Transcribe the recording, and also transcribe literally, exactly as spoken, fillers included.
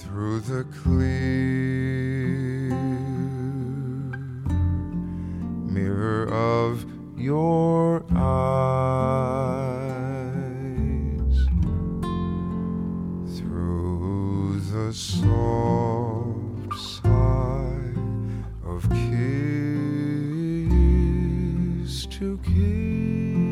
through the clear mirror of your eyes, through the soft sigh of kiss to kiss.